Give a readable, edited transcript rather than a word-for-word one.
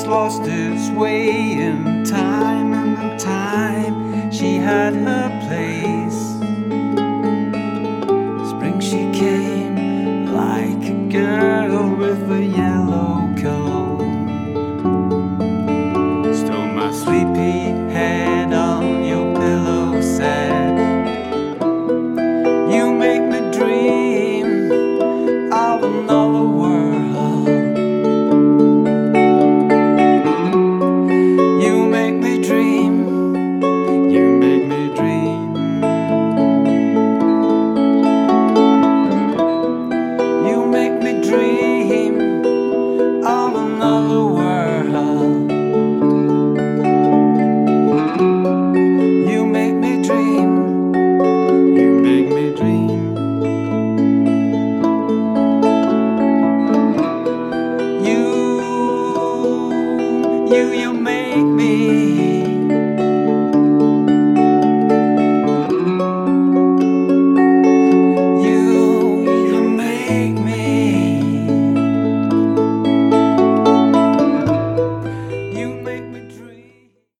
lost its way in time, and in time she had her place. Spring she came like a girl with a yellow coat, stole my sleepy head on your pillow, said, you make me dream of another world. You make me dream, you make me dream. You make me dream of another world. You make me dream, you make me dream. You make me